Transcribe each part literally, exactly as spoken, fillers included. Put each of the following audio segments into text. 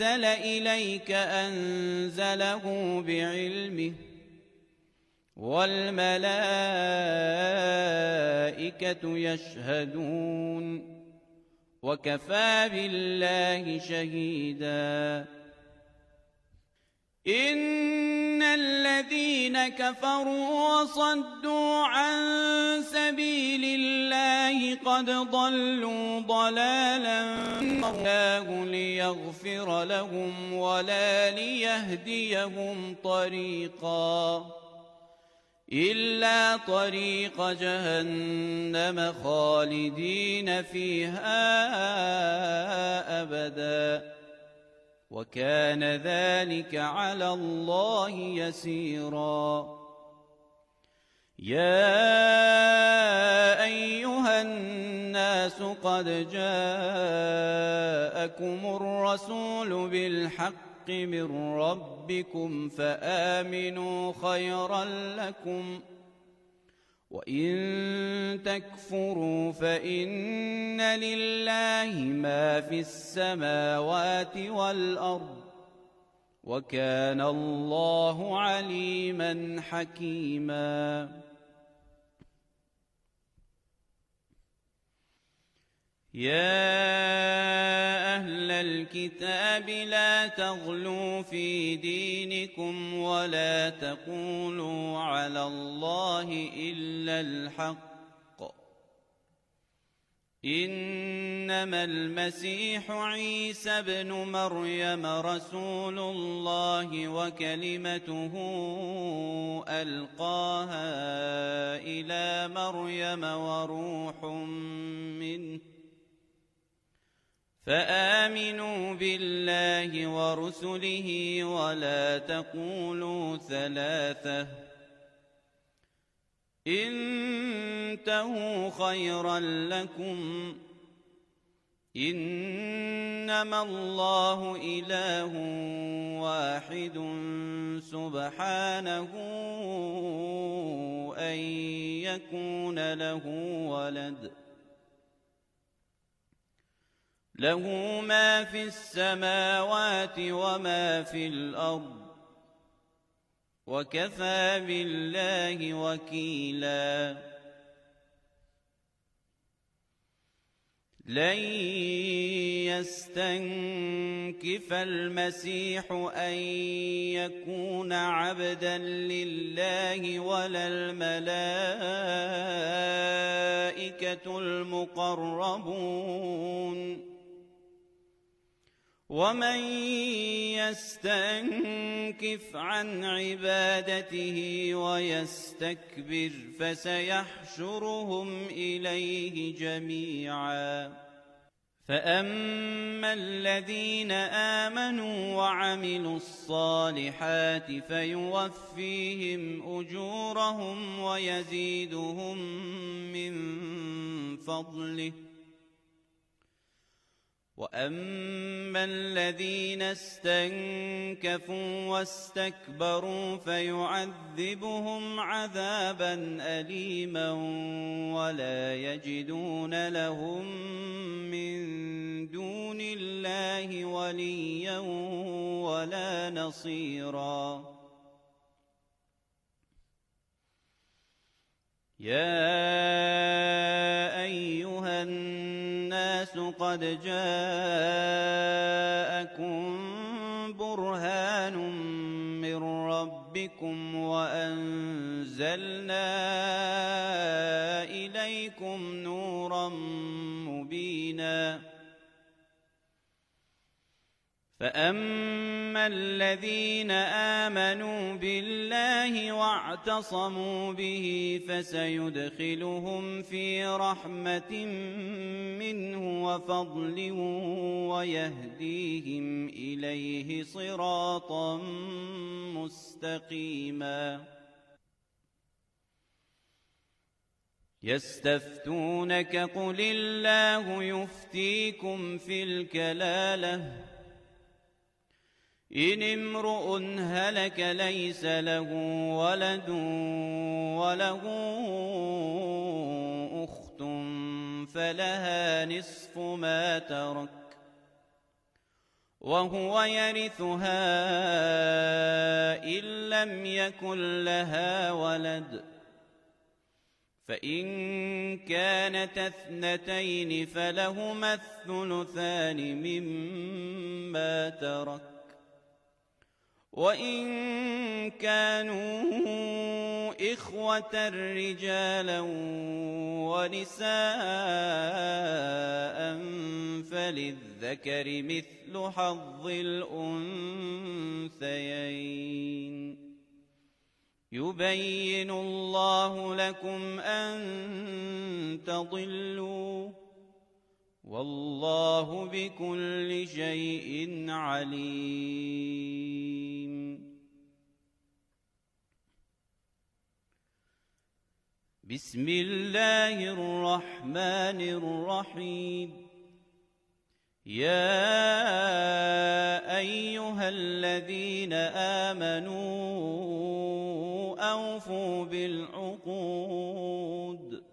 أنزل إليك أنزله بعلمه والملائكة يشهدون وكفى بالله شهيدا. إن الذين كفروا وصدوا عن سبيل الله قد ضلوا ضلالا الله ليغفر لهم ولا ليهديهم طريقا إلا طريق جهنم خالدين فيها أبدا وكان ذلك على الله يسيرا. يا أيها الناس قد جاءكم الرسول بالحق من ربكم فآمنوا خيرا لكم وإن تكفروا فإن لله ما في السماوات والأرض وكان الله عليما حكيما. يا أهل الكتاب لا تغلوا في دينكم ولا تقولوا على الله إلا الحق إنما المسيح عيسى بن مريم رسول الله وكلمته ألقاها إلى مريم وروح منه فآمنوا بالله ورسله ولا تقولوا ثلاثة انتهوا خيرا لكم إنما الله إله واحد سبحانه أن يكون له ولد له ما في السماوات وما في الأرض وكفى بالله وكيلا. لن يستنكف المسيح أن يكون عبدا لله ولا الملائكة المقربون ومن يستنكف عن عبادته ويستكبر فسيحشرهم إليه جميعا. فأما الذين آمنوا وعملوا الصالحات فيوفيهم أجورهم ويزيدهم من فضله وأما الذين استنكفوا واستكبروا فيعذبهم عذابا أليما ولا يجدون لهم من دون الله وليا ولا نصيرا. يا أيها الناس قد جاءكم برهان من ربكم وأنزلنا إليكم نورا مبينا. فأما الذين آمنوا بالله واعتصموا به فسيدخلهم في رحمة منه وفضل ويهديهم إليه صراطا مستقيما. يستفتونك قل الله يفتيكم في الكلالة إن امرؤ هلك ليس له ولد وله أخت فلها نصف ما ترك وهو يرثها إن لم يكن لها ولد، فإن كانت اثنتين فلهما الثلثان مما ترك، وإن كانوا إخوة رجالا ونساء فللذكر مثل حظ الأنثيين. يبين الله لكم أن تضلوا، والله بكل شيء عليم. بسم الله الرحمن الرحيم. يا أيها الذين آمنوا أوفوا بالعقود.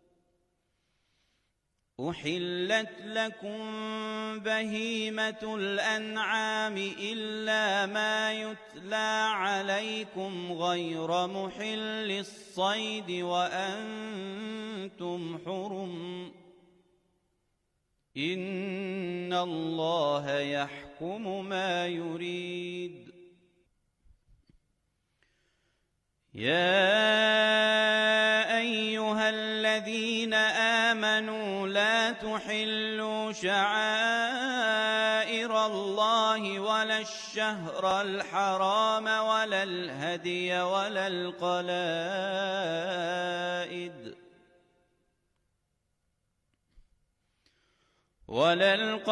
أحلت لكم بهيمة الأنعام إلا ما يتلى عليكم غير محل الصيد وأنتم حرم، إن الله يحكم ما يريد. يا أيها الذين آمنوا لا تحلوا شعائر الله ولا الشهر الحرام ولا الهدي ولا القلائد ولا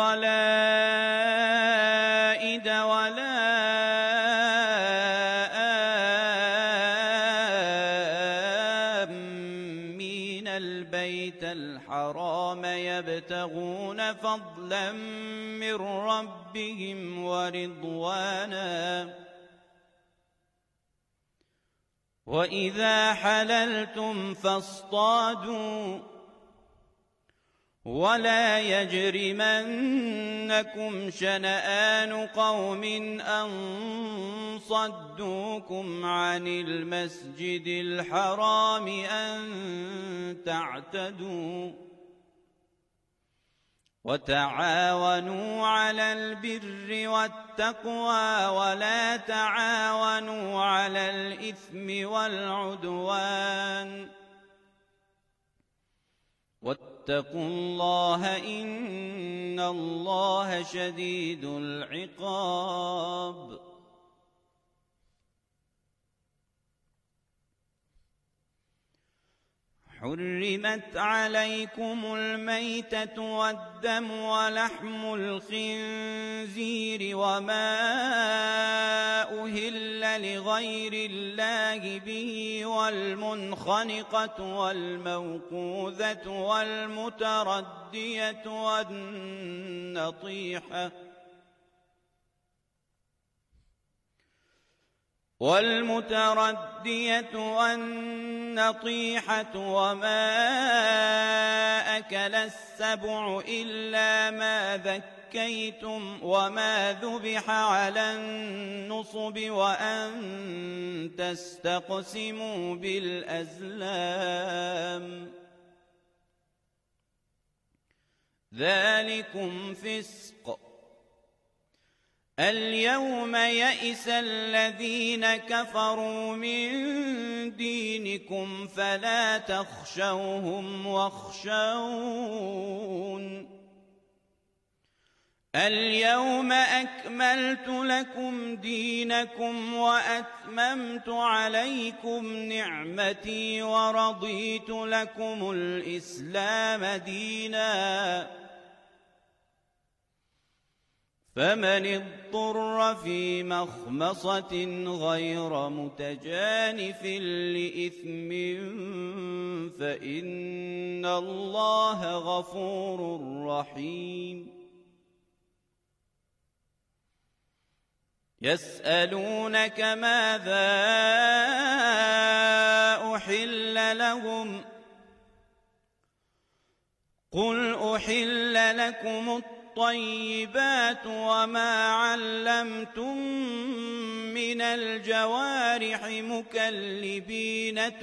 القلائد ولا آمين البيت الحرام يبتغون فضلا من ربهم ورضوانا. وإذا حللتم فاصطادوا ولا يجرمنكم شنآن قوم أن صدوكم عن المسجد الحرام أن تعتدوا. وتعاونوا على البر والتقوى ولا تعاونوا على الإثم والعدوان، واتقوا الله إن الله شديد العقاب. حرمت عليكم الميتة والدم ولحم الخنزير وما أهل لغير الله به والمنخنقة والموقوذة والمتردية والنطيحة والمتردية والنطيحة وما أكل السبع إلا ما ذكيتم وما ذبح على النصب وأن تستقسموا بالأزلام، ذلكم فسق. اليوم يئس الذين كفروا من دينكم فلا تخشوهم واخشون. اليوم أكملت لكم دينكم وأتممت عليكم نعمتي ورضيت لكم الإسلام ديناً. فمن اضطر في مخمصة غير متجانف لإثم فإن الله غفور رحيم. يسألونك ماذا أحل لهم قل أحل لكم الطيب الطيبات وما علمتم من الجوارح مكلبين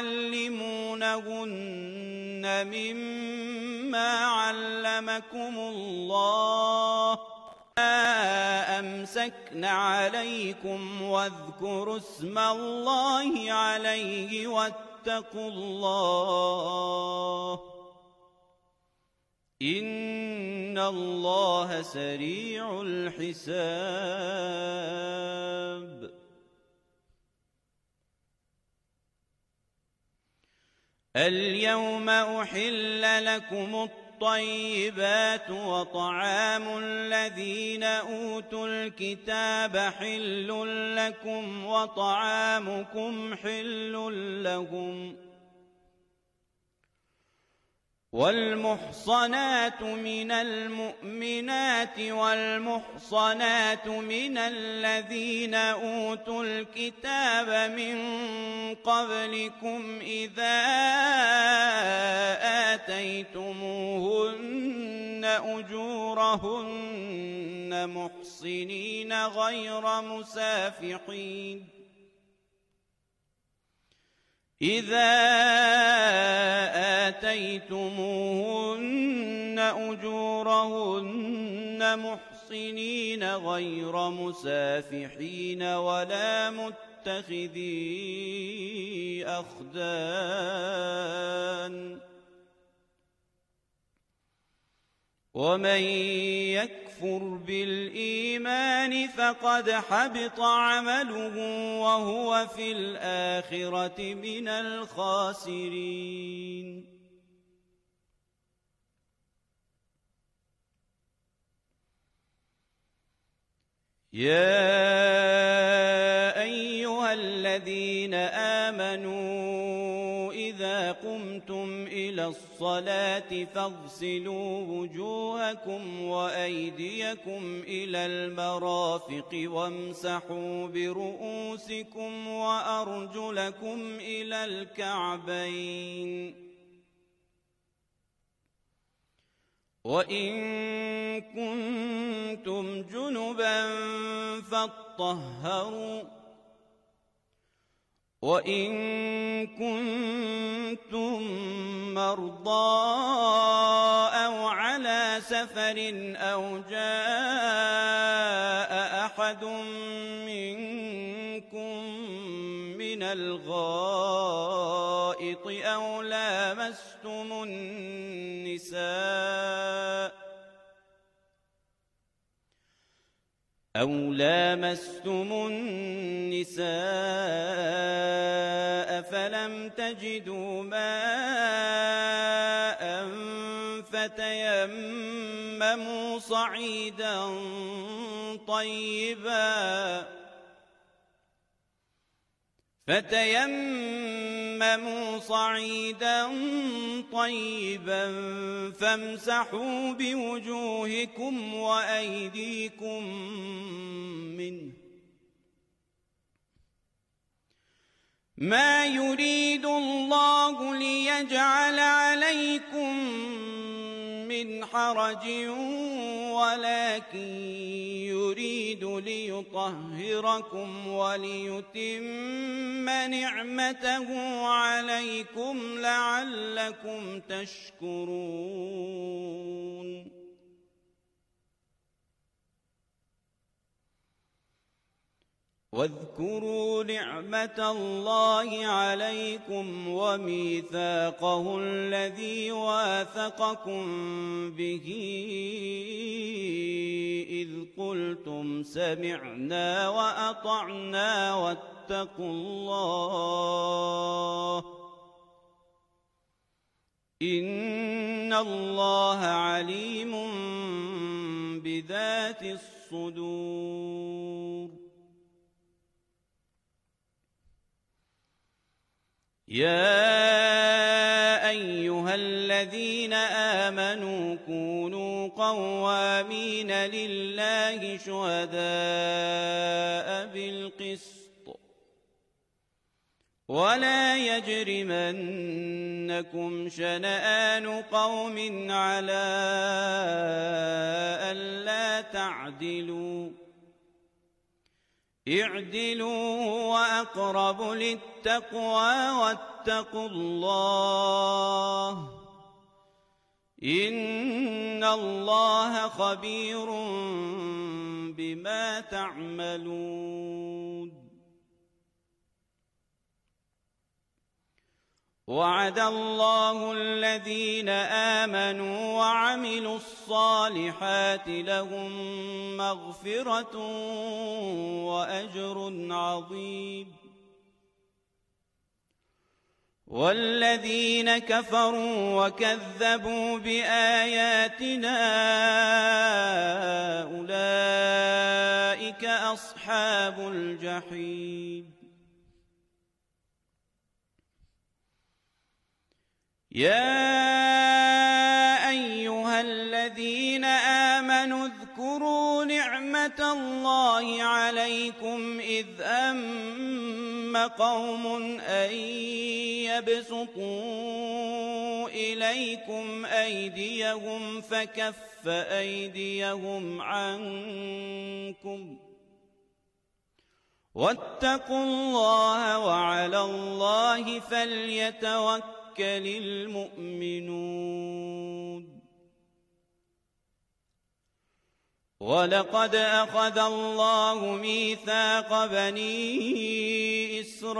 تعلمونهن مما علمكم الله ما أمسكن عليكم واذكروا اسم الله عليه واتقوا الله إن الله سريع الحساب. اليوم أحل لكم الطيبات وطعام الذين أوتوا الكتاب حل لكم وطعامكم حل لهم. والمحصنات من المؤمنات والمحصنات من الذين أوتوا الكتاب من قبلكم إذا آتيتموهن أجورهن محصنين غير مسافحين إذا آتيتموهن أجورهن محصنين غير مسافحين ولا متخذي أخدان. ومن يكفر بالإيمان فقد حبط عمله وهو في الآخرة من الخاسرين. يا أيها الذين آمنوا إذا قمتم إلى الصلاة فاغسلوا وجوهكم وأيديكم إلى المرافق وامسحوا برؤوسكم وأرجلكم إلى الكعبين. وإن كنتم جنبا فاطهروا وإن كنتم مرضى أو على سفر أو جاء أحد منكم من الغائط أو لامستم النساء أو لامستم النساء فلم تجدوا ماء فتيمموا صعيدا طيبا فتيمموا صعيدا طيبا فامسحوا بوجوهكم وأيديكم منه ما يريد الله ليجعل عليكم من حرج ولكن يريد ليطهركم وليتم نعمته عليكم لعلكم تشكرون. واذكروا نعمة الله عليكم وميثاقه الذي واثقكم به إذ قلتم سمعنا وأطعنا واتقوا الله إن الله عليم بذات الصدور. يا أيها الذين آمنوا كونوا قوامين لله شهداء بالقسط ولا يجرمنكم شنآن قوم على ألا تعدلوا اعدلوا هو أقرب للتقوى واتقوا الله إن الله خبير بما تعملون وعد الله الذين آمنوا وعملوا الصالحات لهم مغفرة وأجر عظيم والذين كفروا وكذبوا بآياتنا أولئك أصحاب الجحيم يا أيها الذين آمنوا اذكروا نعمة الله عليكم إذ أم قوم أن يبسطوا إليكم أيديهم فكف أيديهم عنكم واتقوا الله وعلى الله فليتوكل المؤمنون ولقد أخذ الله ميثاق بني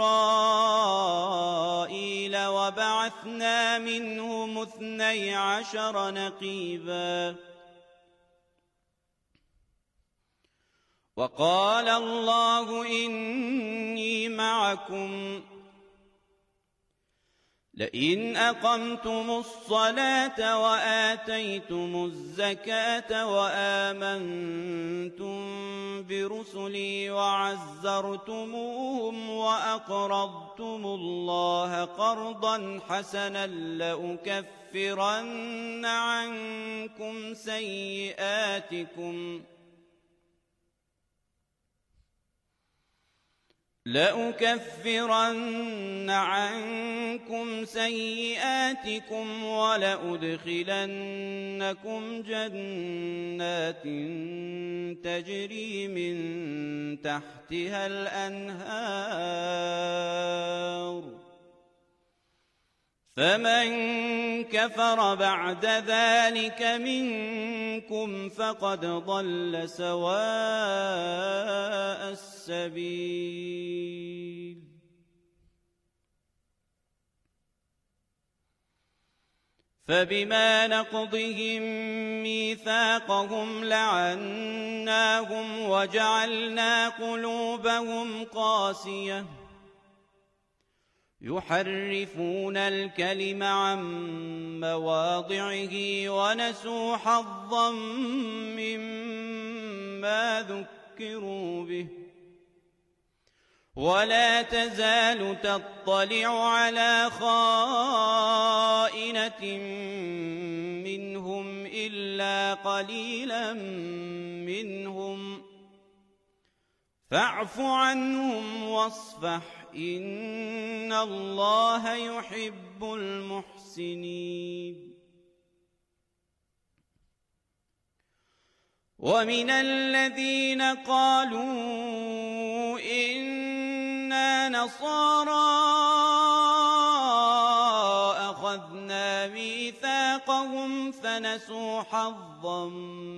إسرائيل وبعثنا منهم اثني عشر نقيبا وقال الله إني معكم لئن أقمتم الصلاة وآتيتم الزكاة وآمنتم برسلي وعزرتموهم وأقرضتم الله قرضا حسنا لأكفرن عنكم سيئاتكم لأكفرن عنكم سيئاتكم ولأدخلنكم جنات تجري من تحتها الأنهار فمن كفر بعد ذلك منكم فقد ضل سواء السبيل فبما نقضهم ميثاقهم لعناهم وجعلنا قلوبهم قاسية يحرفون الكلم عن مواضعه ونسوا حظا مما ذكروا به ولا تزال تطلع على خائنة منهم إلا قليلا منهم فاعف عنهم واصفح إن الله يحب المحسنين ومن الذين قالوا إنا نصارى أخذنا ميثاقهم فنسوا حظا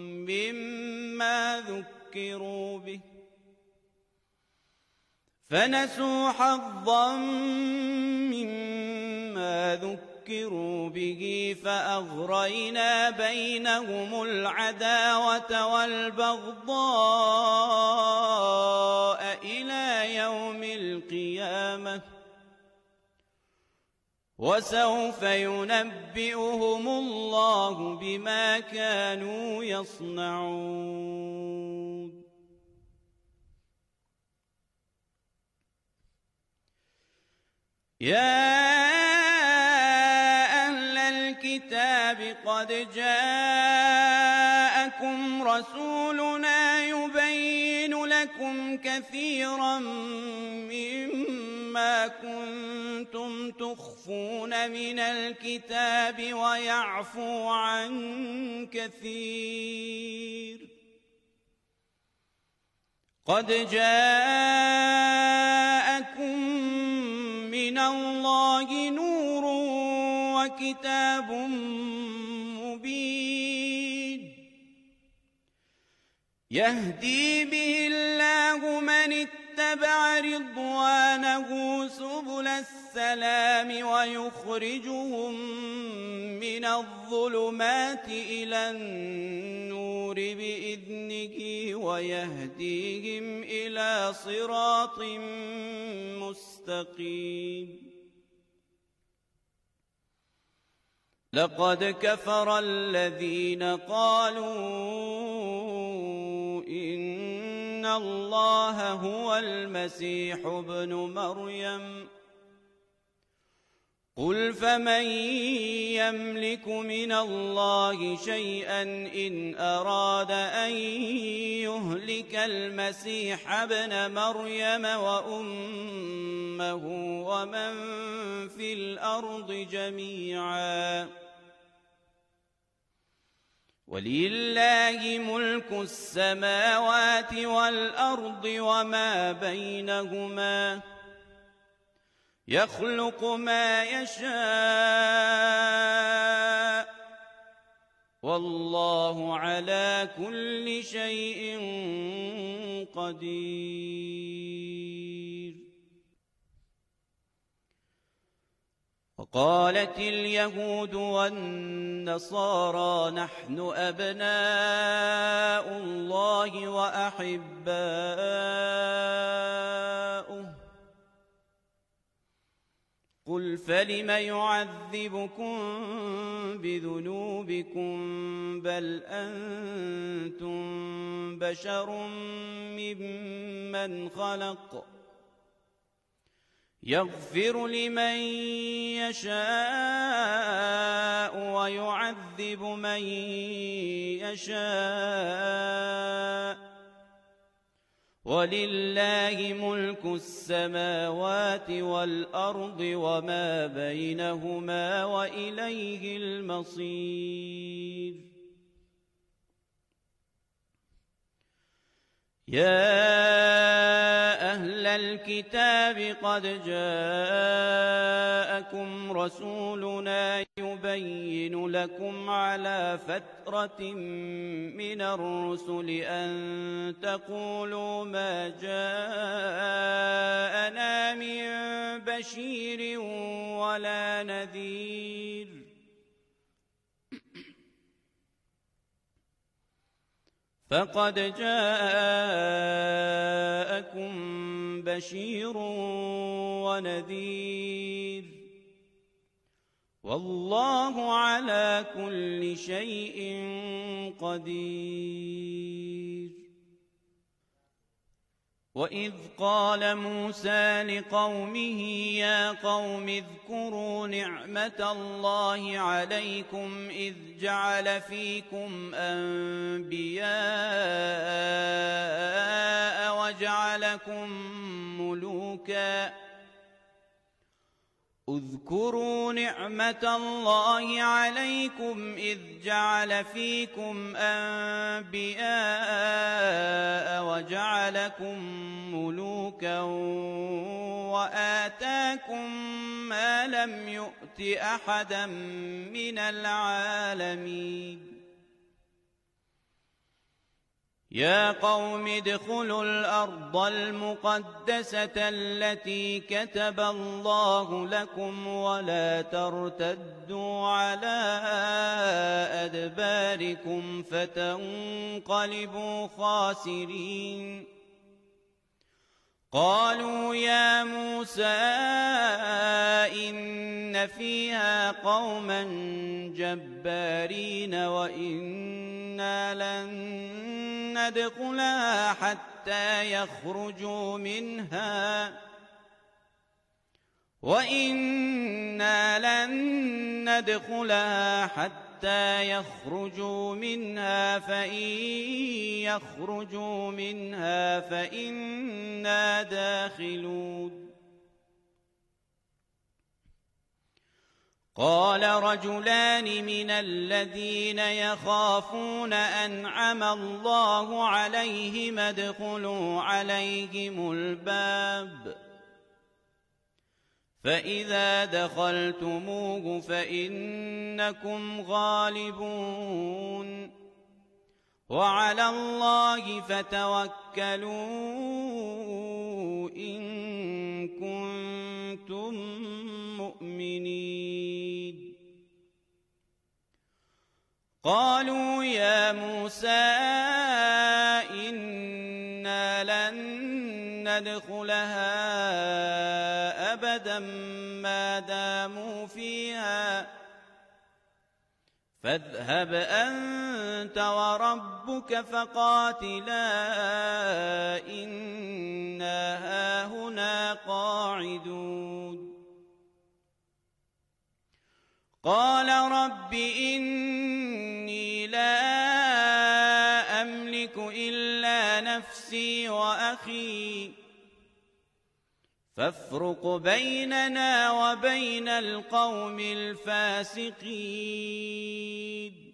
مما ذكروا به فنسوا حظا مما ذكروا به فأغرينا بينهم العداوة والبغضاء إلى يوم القيامة وسوف ينبئهم الله بما كانوا يصنعون يا أهل الكتاب قد جاءكم رسولنا يبين لكم لكم كثيرا مما كنتم تخفون من الكتاب ويعفو عن كثير. قد جاءكم من الله نور وكتاب مبين يهدي به الله من اتبع رضوانه سبل السلام ويخرجهم من الظلمات إلى النور بإذنه ويهديهم إلى صراط مستقيم. لقد كفر الذين قالوا إن الله هو المسيح ابن مريم قل فمن يملك من الله شيئا إن أراد أن يهلك المسيح ابن مريم وأمه ومن في الأرض جميعا ولله ملك السماوات والأرض وما بينهما يخلق ما يشاء والله على كل شيء قدير. وقالت اليهود والنصارى نحن أبناء الله وأحباؤه قل فلم يعذبكم بذنوبكم بل أنتم بشر ممن خلق يغفر لمن يشاء ويعذب من يشاء ولله ملك السماوات والأرض وما بينهما وإليه المصير. يا أهل الكتاب قد جاءكم رسولنا يبين لكم على فترة من الرسل أن تقولوا ما جاءنا من بشير ولا نذير فقد جاءكم بشير ونذير والله على كل شيء قدير. وإذ قال موسى لقومه يا قوم اذكروا نعمة الله عليكم إذ جعل فيكم أنبياء وجعلكم ملوكا اذكروا نعمة الله عليكم إذ جعل فيكم أنبياء وجعلكم ملوكا وآتاكم ما لم يؤت أحدا من العالمين. يا قوم ادخلوا الأرض المقدسة التي كتب الله لكم ولا ترتدوا على أدباركم فتنقلبوا خاسرين. قالوا يا موسى إن فيها قوما جبارين وإنا لن ندخلها حتى يخرجوا منها وإنا لن ندخلها حتى حتى يخرجوا منها فإن يخرجوا منها فإنا داخلون قال رجلان من الذين يخافون أنعم الله عليهم ادخلوا عليهم الباب فإذا دخلتموه فإنكم غالبون وعلى الله فتوكلوا إن كنتم مؤمنين قالوا يا موسى إنا لن ندخلها أبدا ما داموا فيها فاذهب أنت وربك فقاتلا إنا هاهنا قاعدون قال رب إني لا أملك إلا نفسي وأخي فافرق بيننا وبين القوم الفاسقين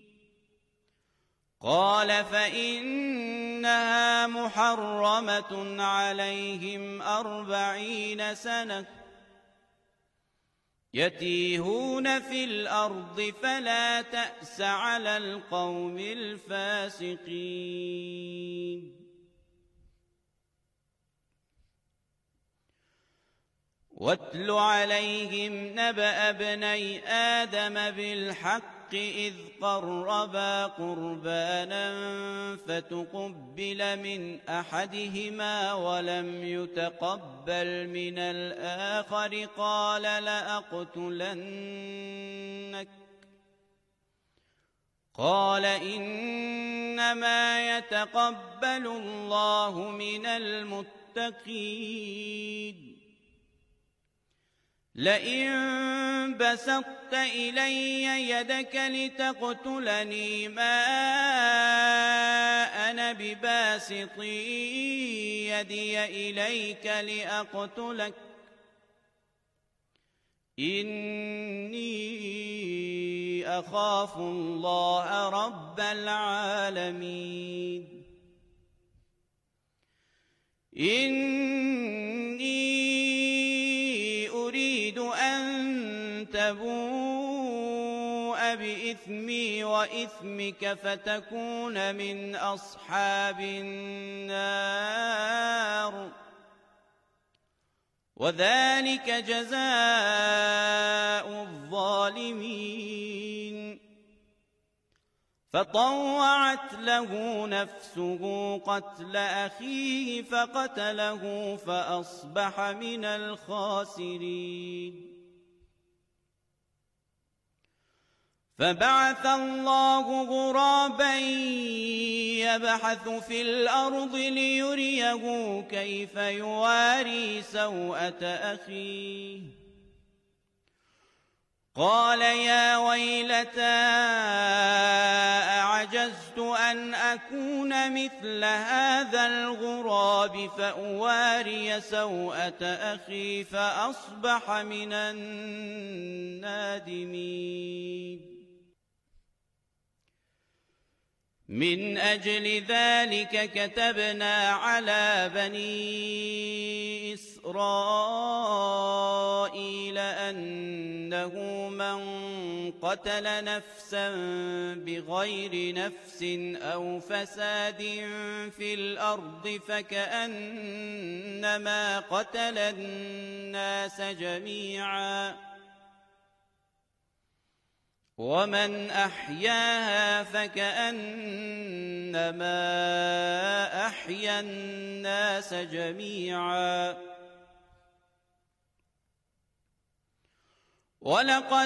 قال فإنها محرمة عليهم أربعين سنة يتيهون في الأرض فلا تأس على القوم الفاسقين واتل عليهم نبأ ابني آدم بالحق إذ قربا قربانا فتقبل من أحدهما ولم يتقبل من الآخر قال لأقتلنك قال إنما يتقبل الله من المتقين لئن بسطت إلي يدك لتقتلني ما أنا بباسط يدي إليك لأقتلك إني أخاف الله رب العالمين إني أريد أن تبوء بإثمي وإثمك فتكون من أصحاب النار وذلك جزاء الظالمين فطوعت له نفسه قتل أخيه فقتله فأصبح من الخاسرين فبعث الله غرابا يبحث في الأرض ليريه كيف يواري سوءة أخيه قال يا ويلتى أعجزت أن أكون مثل هذا الغراب فأواري سوءة أخي فأصبح من النادمين من أجل ذلك كتبنا على بني إسرائيل أنه من قتل نفسا بغير نفس أو فساد في الأرض فكأنما قتل الناس جميعا ومن أحياها فكأنما أحيا الناس جميعا ولقد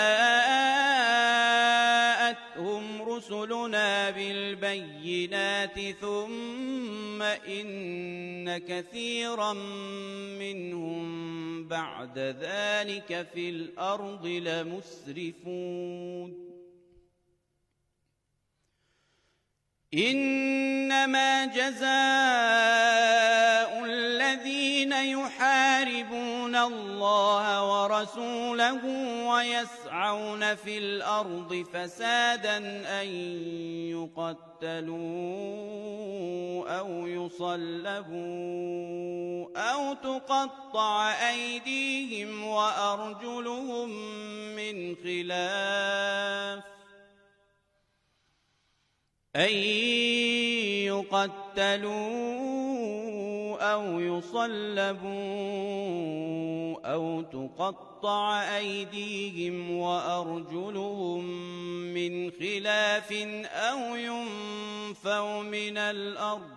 جاءتهم رسلنا بالبينات ثم إن كثيرا منهم بعد ذلك في الأرض لمسرفون إنما جزاء الذين يحاربون الله ورسوله ويسعون في الأرض فسادا أن يقتلوا أو يصلبوا أو تقطع أيديهم وأرجلهم من خلاف أن يقتلوا أو يصلبوا أو تقطع أيديهم وأرجلهم من خلاف أو ينفوا من الأرض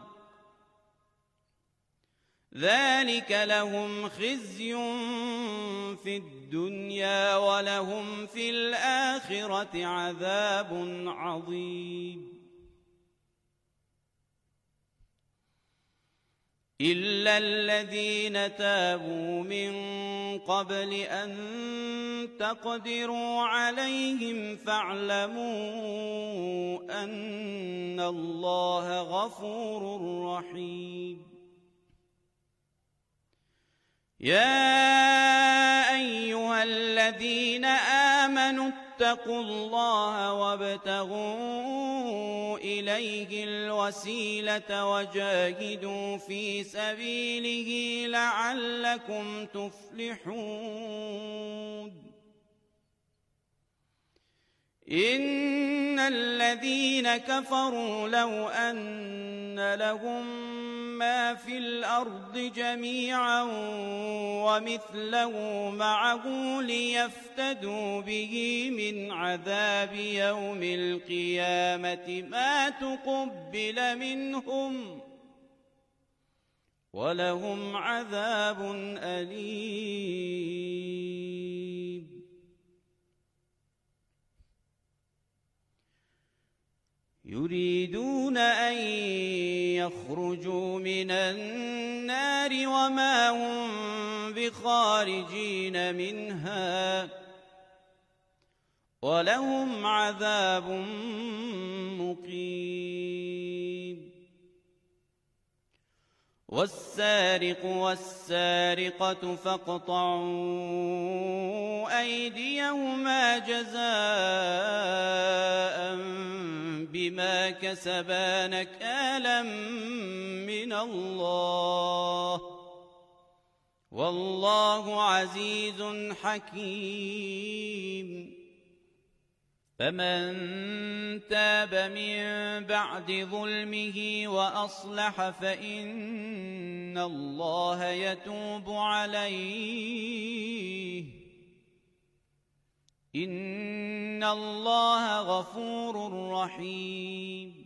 ذلك لهم خزي في الدنيا ولهم في الآخرة عذاب عظيم إلا الذين تابوا من قبل أن تقدروا عليهم فاعلموا أن الله غفور رحيم يا أيها الذين آمنوا اتقوا الله وابتغوا إليه الوسيلة وجاهدوا في سبيله لعلكم تفلحون إن الذين كفروا لو أن لهم ما في الأرض جميعا ومثله معه ليفتدوا به من عذاب يوم القيامة ما تقبل منهم ولهم عذاب أليم يريدون أن يخرجوا من النار وما هم بخارجين منها ولهم عذاب مقيم والسارق والسارقة فاقطعوا أيديهما جزاء بما كسبا نكالا من الله والله عزيز حكيم فمن تاب من بعد ظلمه وأصلح فإن الله يتوب عليه إن الله غفور رحيم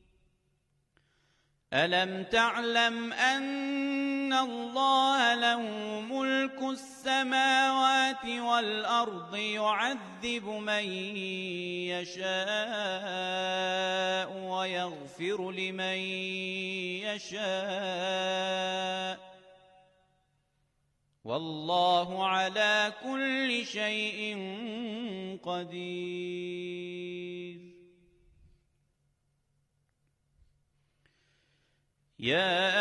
ألم تعلم أن الله له ملك السماوات والأرض يعذب من يشاء ويغفر لمن يشاء والله على كل شيء قدير يا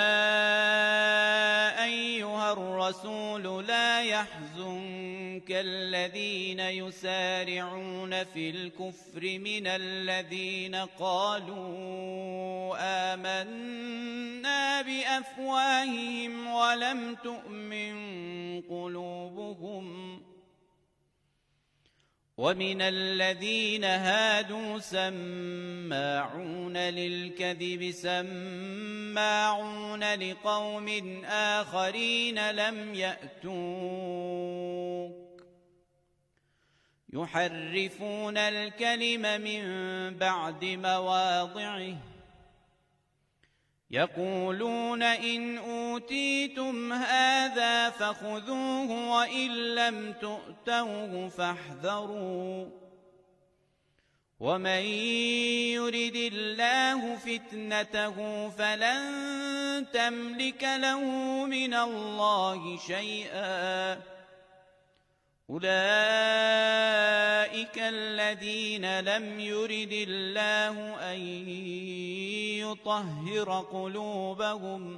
أيها الرسول لا يحزنك الذين يسارعون في الكفر من الذين قالوا آمنا بأفواههم ولم تؤمن قلوبهم ومن الذين هادوا سماعون للكذب سماعون لقوم آخرين لم يأتوك يحرفون الكلم من بعد مواضعه يقولون إن أوتيتم هذا فخذوه وإن لم تؤتوه فاحذروا ومن يرد الله فتنته فلن تملك له من الله شيئا أولئك الذين لم يرد الله أن يطهر قلوبهم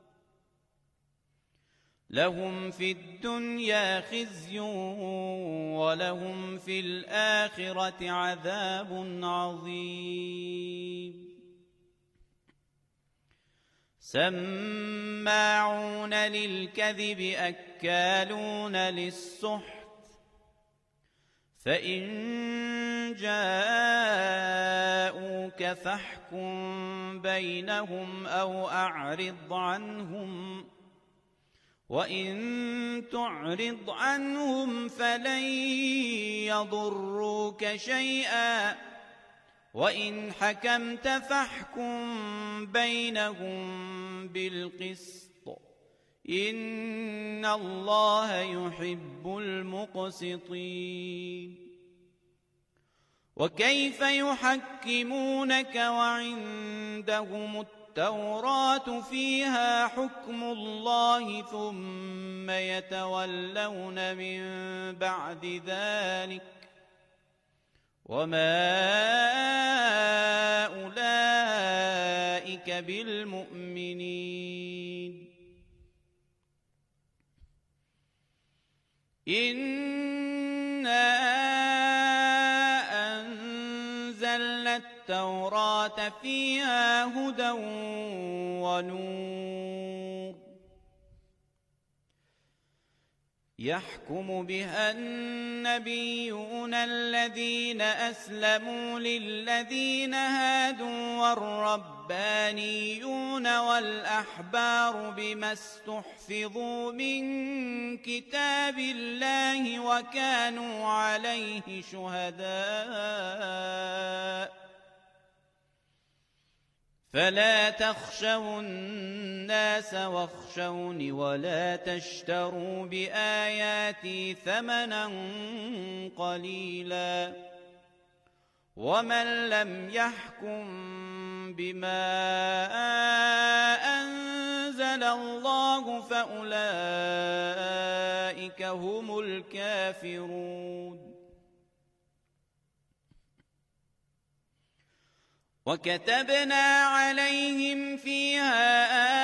لهم في الدنيا خزي ولهم في الآخرة عذاب عظيم سماعون للكذب أكالون للسحت فإن جاءوك فاحكم بينهم أو أعرض عنهم وإن تعرض عنهم فلن يضروك شيئا وإن حكمت فاحكم بينهم بالقسط إن الله يحب المقسطين وكيف يحكمونك وعندهم التوراة فيها حكم الله ثم يتولون من بعد ذلك وما أولئك بالمؤمنين إنا أنزلنا التوراة فيها هدى ونور يحكم بها النبيون الذين أسلموا للذين هادوا والربانيون والأحبار بما استحفظوا من كتاب الله وكانوا عليه شهداء فلا تخشوا الناس واخشوني ولا تشتروا بآياتي ثمنا قليلا ومن لم يحكم بما أنزل الله فأولئك هم الكافرون وكتبنا عليهم فيها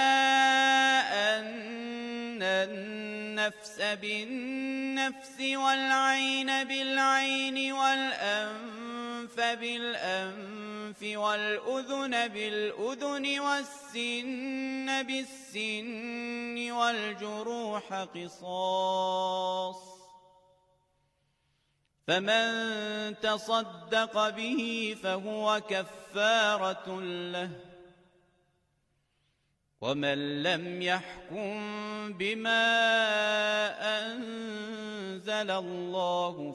أن النفس بالنفس والعين بالعين والأنف بالأنف والأذن بالأذن والسن بالسن والجروح قصاص فمن تصدق به فهو كفارة له ومن لم يحكم بما أنزل الله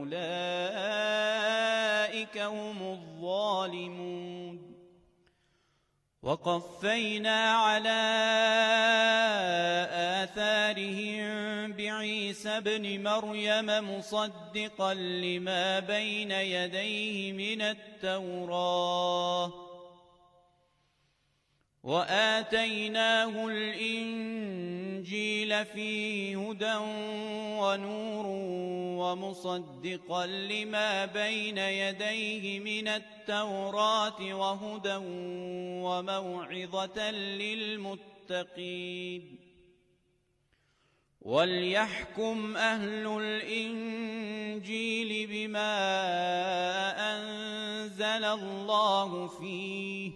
فأولئك هم الظالمون وقفينا على آثارهم بعيسى ابن مريم مصدقا لما بين يديه من التوراة وآتيناه الإنجيل فيه هدى ونور ومصدقا لما بين يديه من التوراة وهدى وموعظة للمتقين وليحكم أهل الإنجيل بما أنزل الله فيه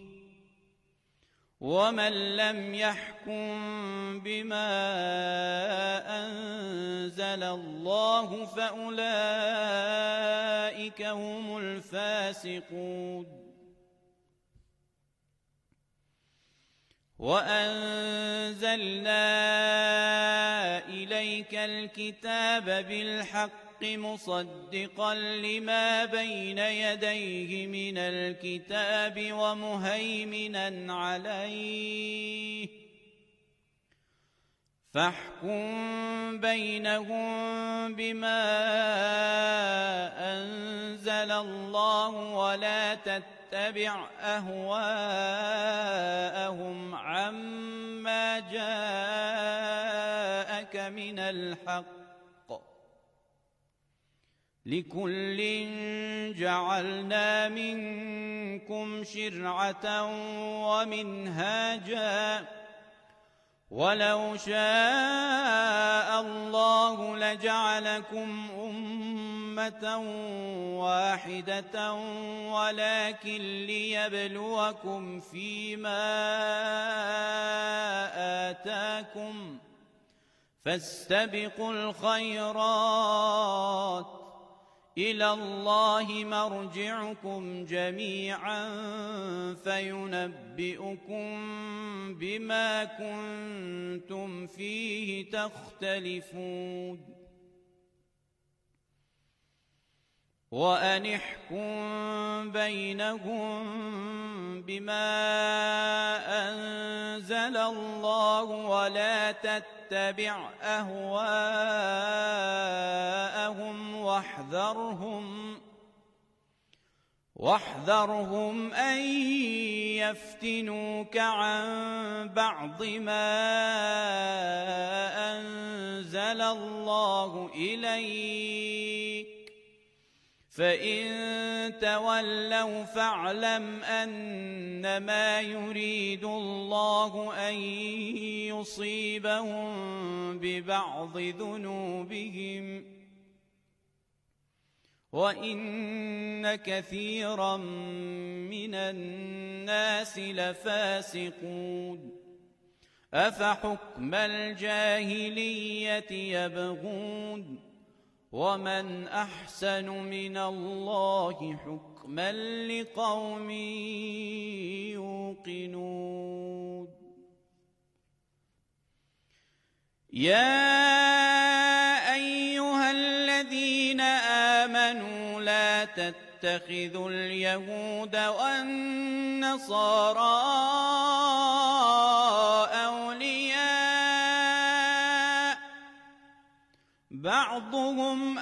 ومن لم يحكم بما أنزل الله فأولئك هم الفاسقون وأنزلنا إليك الكتاب بالحق مصدقا لما بين يديه من الكتاب ومهيمنا عليه فاحكم بينهم بما أنزل الله ولا تتبع أهواءهم عما جاءك من الحق لكل جعلنا منكم شرعة ومنهاجا ولو شاء الله لجعلكم أمة واحدة ولكن ليبلوكم فيما آتاكم فاستبقوا الخيرات إلى الله مرجعكم جميعا فينبئكم بما كنتم فيه تختلفون وأن احكم بينهم بما أنزل الله ولا تتبع أهواءهم واحذرهم واحذرهم أن يفتنوك عن بعض ما أنزل الله إليك فإن تولوا فاعلم أنما يريد الله أن يصيبهم ببعض ذنوبهم وإن كثيرا من الناس لفاسقون أفحكم الجاهلية يبغون ومن أحسن من الله حكما لقوم يوقنون يا أيها الذين آمنوا لا تتخذوا اليهود والنصارى أولياء بعضهم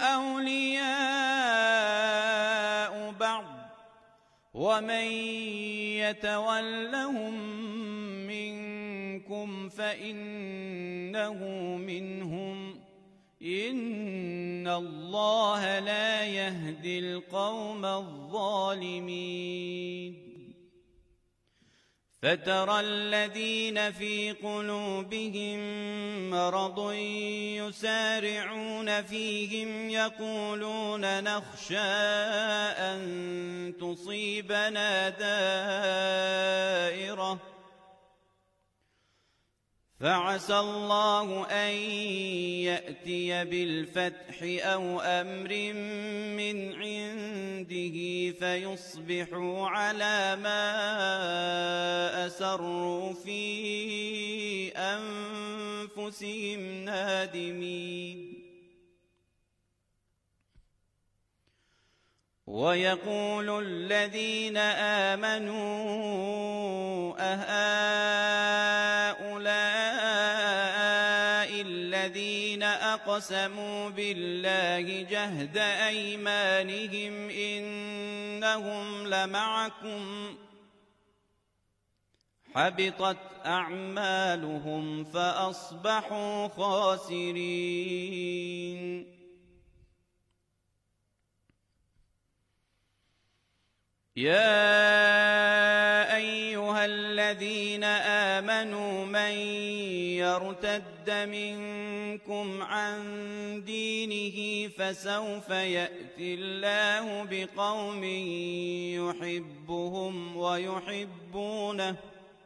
أولياء بعض ومن يتولهم منكم فإنه منهم إن الله لا يهدي القوم الظالمين فترى الذين في قلوبهم مرض يسارعون فيهم يقولون نخشى أن تصيبنا دائرة فعسى الله أن يأتي بالفتح أو أمر من عنده فيصبحوا على ما أسروا في أنفسهم نادمين ويقول الذين آمنوا أهؤلاء الذين أقسموا بالله جهد أيمانهم إنهم لمعكم حبطت أعمالهم فأصبحوا خاسرين يا أيها الذين آمنوا من يرتد منكم عن دينه فسوف يأتي الله بقوم يحبهم ويحبونه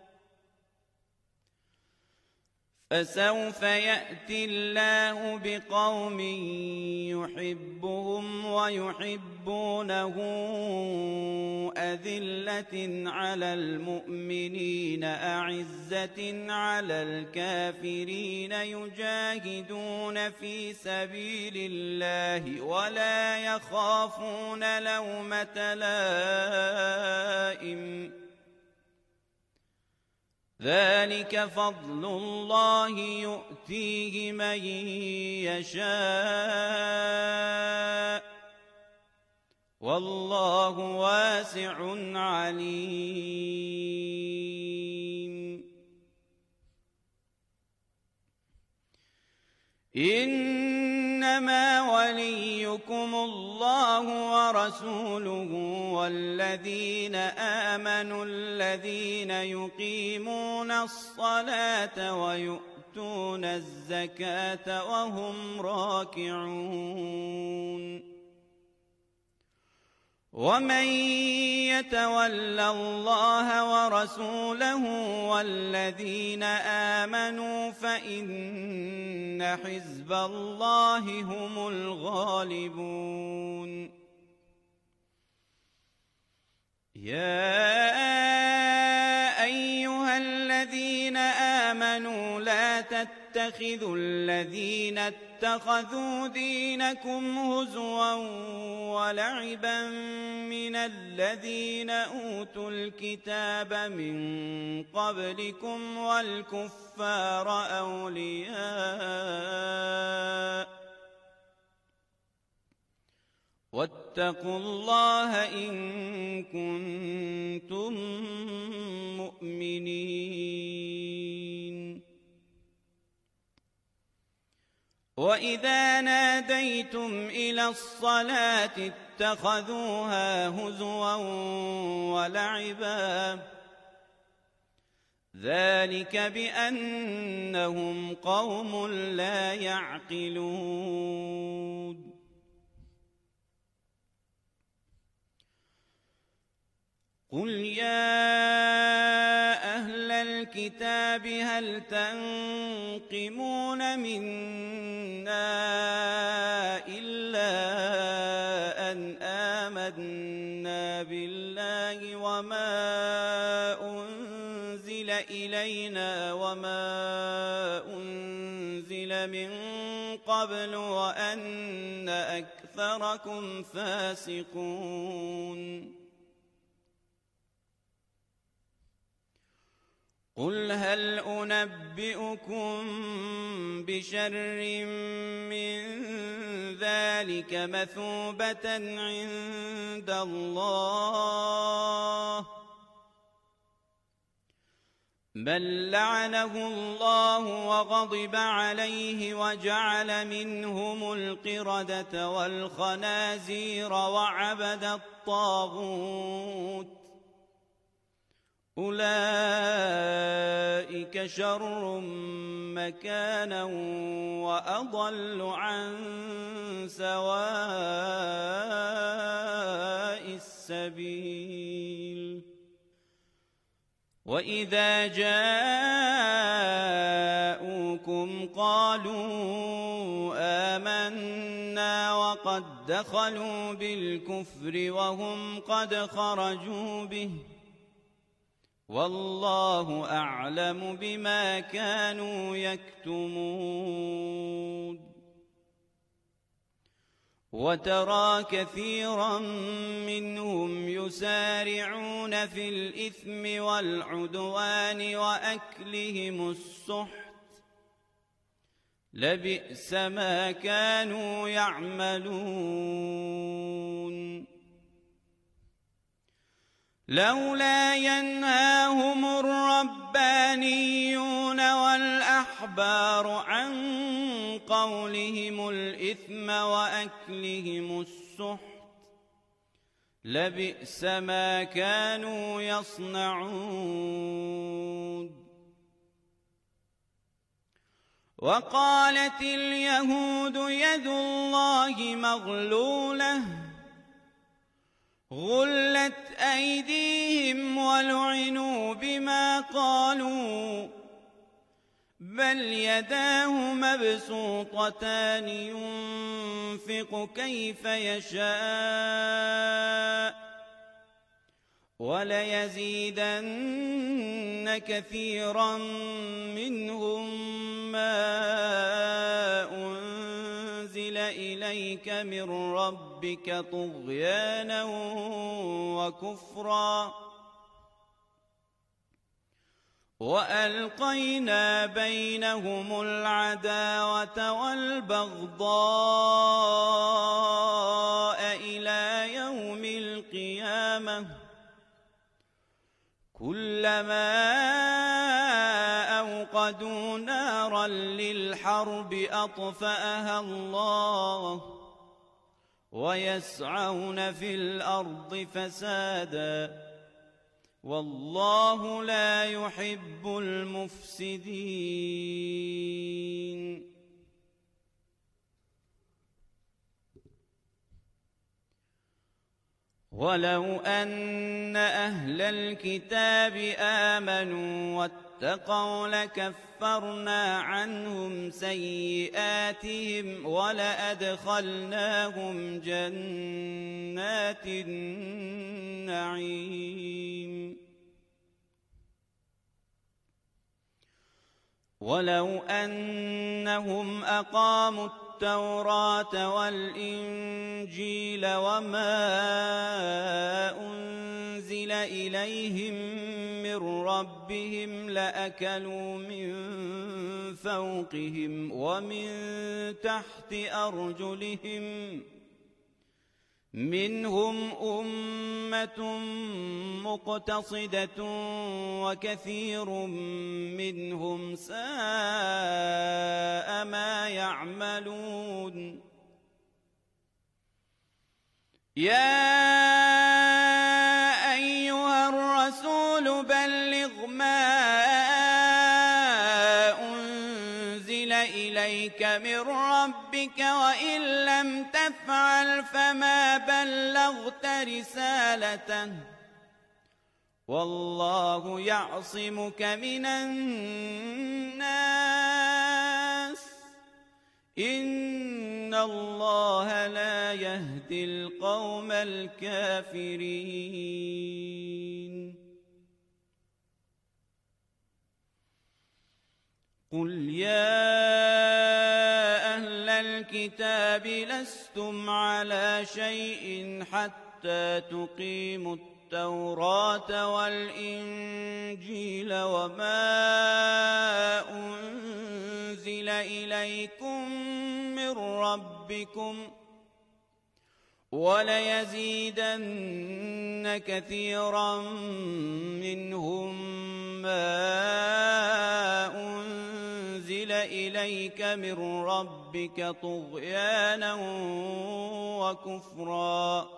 فسوف يأتي الله بقوم يحبهم ويحبونه أذلة على المؤمنين أعزة على الكافرين يجاهدون في سبيل الله ولا يخافون لومة لائم ذلك فضل الله يؤتيه من يشاء والله واسع عليم إن إنما وليكم الله ورسوله والذين آمنوا الذين يقيمون الصلاة ويؤتون الزكاة وهم راكعون ومن يتول الله ورسوله والذين آمنوا فإن حزب الله هم الغالبون يا أيها الذين آمنوا لا تتخذوا الذين اتخذوا دينكم هزوا ولعبا من الذين أوتوا الكتاب من قبلكم والكفار أولياء واتقوا الله إن كنتم مؤمنين وإذا ناديتم إلى الصلاة اتخذوها هزوا ولعبا ذلك بأنهم قوم لا يعقلون قل يا أهل الكتاب هل تنقمون منا إلا أن آمنا بالله وما أنزل إلينا وما أنزل من قبل وأن أكثركم فاسقون قل هل أنبئكم بشر من ذلك مثوبة عند الله بل لعنه الله وغضب عليه وجعل منهم القردة والخنازير وعبد الطاغوت أولئك شر مكانا وأضل عن سواء السبيل وإذا جاءوكم قالوا آمنا وقد دخلوا بالكفر وهم قد خرجوا به والله أعلم بما كانوا يكتمون وترى كثيرا منهم يسارعون في الإثم والعدوان وأكلهم السحت لبئس ما كانوا يعملون لولا ينهاهم الربانيون والأحبار عن قولهم الإثم وأكلهم السحت لبئس ما كانوا يصنعون وقالت اليهود يد الله مغلولة غلت أيديهم ولعنوا بما قالوا بل يداه مبسوطتان ينفق كيف يشاء وليزيدن كثيرا منهم ما أنزل إليك من ربك طغيانا وكفرا وألقينا بينهم العداوة والبغضاء إلى يوم القيامة كلما أوقدوا نارا للحرب أطفأها الله ويسعون في الأرض فسادا والله لا يحب المفسدين. ولو أن أهل الكتاب آمنوا واتقوا لكفرنا عنهم سيئاتهم ولأدخلناهم جنات النعيم. ولو أنهم أقاموا التوراة والإنجيل وما أنزل إليهم من ربهم لأكلوا من فوقهم ومن تحت أرجلهم منهم أمة مقتصدة وكثير منهم ساء ما يعملون. يا أيها الرسول بلغ ما أنزل إليك من ربك وإن لم تفعل فما بلغت رسالته والله يعصمك من الناس إن الله لا يهدي القوم الكافرين. قل يا أهل الكتاب لستم على شيء حتى تقيموا التوراة والإنجيل وما أنزل إليكم من ربكم وليزيدن كثيرا منهم ما أنزل إليك من ربك طغيانا وكفرا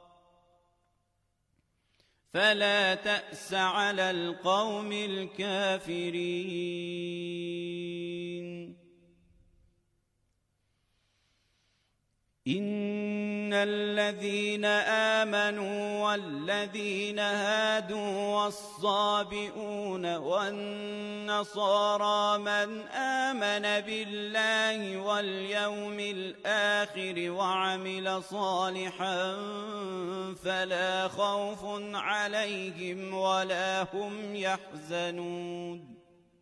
فلا تأس على القوم الكافرين. إن الذين آمنوا والذين هادوا والصابئون والنصارى من آمن بالله واليوم الآخر وعمل صالحا فلا خوف عليهم ولا هم يحزنون.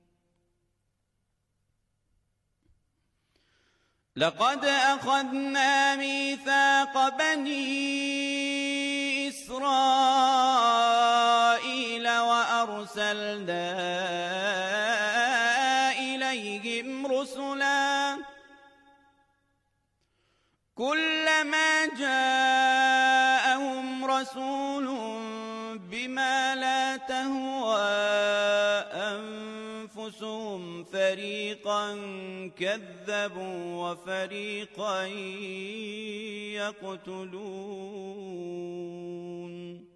لقد أخذنا ميثاق بني إسرائيل وأرسلنا إليهم رسلا كلما جاءهم رسول بما لا تهوى أنفسهم فريقا كذبوا وفريقا يقتلون.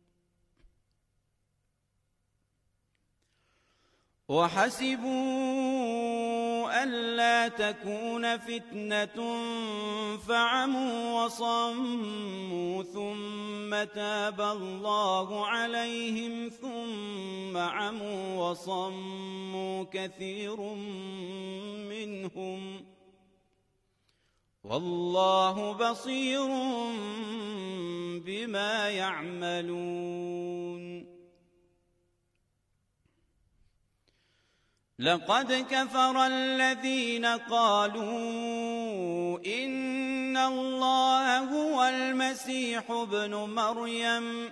وحسبوا ألا تكون فتنة فعموا وصموا ثم تاب الله عليهم ثم عموا وصموا كثير منهم والله بصير بما يعملون. لقد كفر الذين قالوا إن الله هو المسيح ابن مريم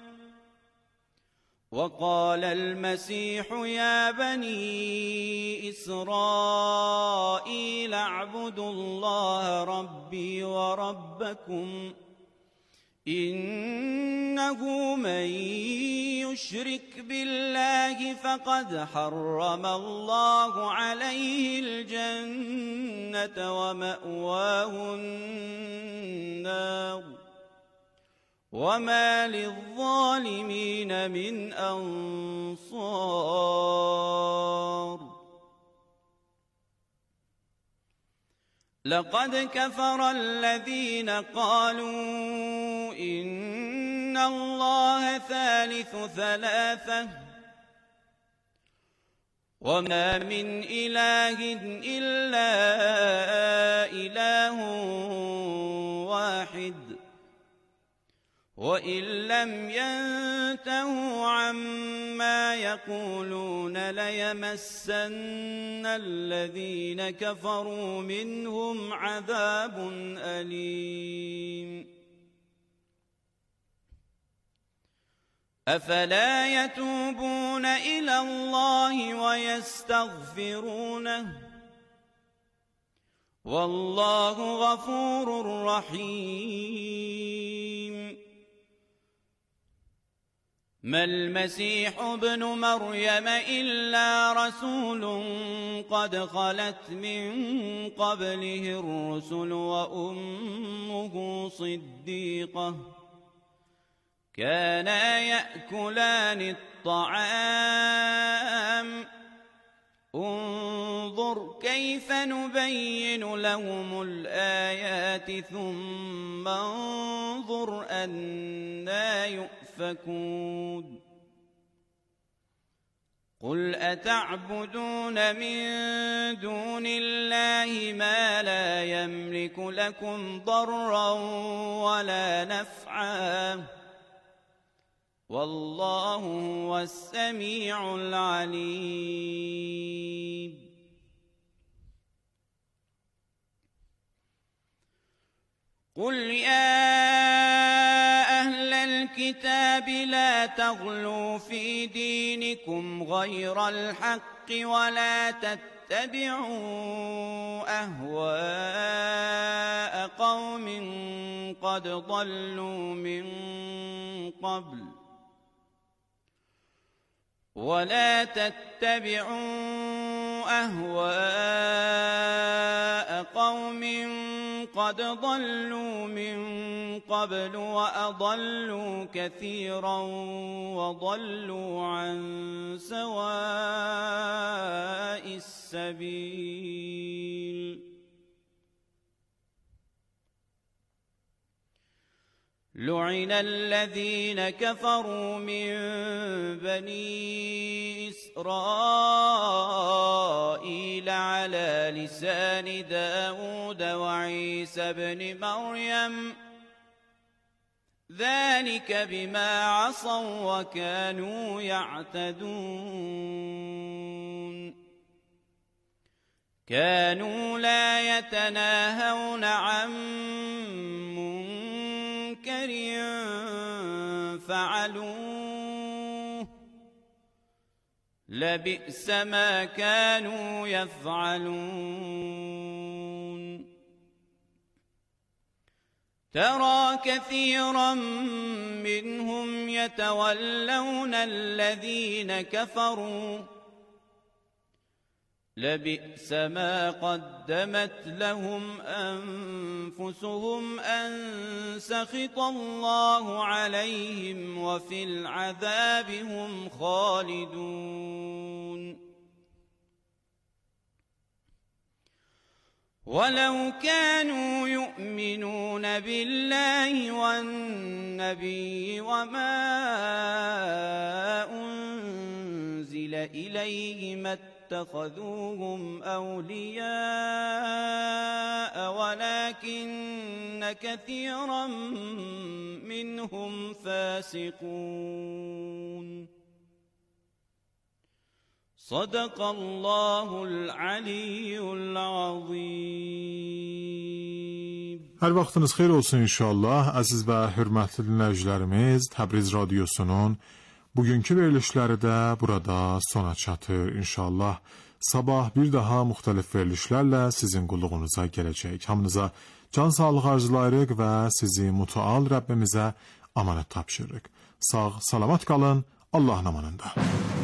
وقال المسيح يا بني إسرائيل اعبدوا الله ربي وربكم إنه من يشرك بالله فقد حرم الله عليه الجنة ومأواه النار وما للظالمين من أنصار. لقد كفر الذين قالوا إن الله ثالث ثلاثة وما من إله إلا إله واحد وإن لم ينتهوا عما يقولون ليمسن الذين كفروا منهم عذاب أليم. أفلا يتوبون إلى الله ويستغفرونه والله غفور رحيم. ما المسيح ابن مريم إلا رسول قد خلت من قبله الرسل وأمه صديقة كانا يأكلان الطعام انظر كيف نبين لهم الآيات ثم انظر أنى يؤفكون. قل أتعبدون من دون الله ما لا يملك لكم ضرا ولا نفعا والله هو السميع العليم. قل يا أهل الكتاب لا تغلوا في دينكم غير الحق ولا تتبعوا أهواء قوم قد ضلوا من قبل ولا تتبعوا أهواء قوم قد ضلوا من قبل وأضلوا كثيرا وضلوا عن سواء السبيل. لعن الذين كفروا من بني إسرائيل على لسان داود وعيسى بن مريم ذلك بما عصوا وكانوا يعتدون. كانوا لا يتناهون عن فعلوه لبئس ما كانوا يفعلون. ترى كثيرا منهم يتولون الذين كفروا لبئس ما قدمت لهم أنفسهم أن سخط الله عليهم وفي العذاب هم خالدون. ولو كانوا يؤمنون بالله والنبي وما أنزل إليه ما اتخذوهم أولياء ولكن كثيرا منهم فاسقون. صدق الله العلی العظیم. Hər vaxtınız xeyir olsun inşallah. Əziz və hörmətli dinləyicilərimiz, Təbriz Radiosunun bugünkü verilişləri də burada sona çatır inşallah. Sabah bir daha müxtəlif verilişlərlə sizin qulluğunuza gələcək. Hamınıza Can sağlığı arzulayırıq və sizi mütəal Rəbbimizə amanət tapşırırıq. Sağ, salamat qalın, Allahın amanında.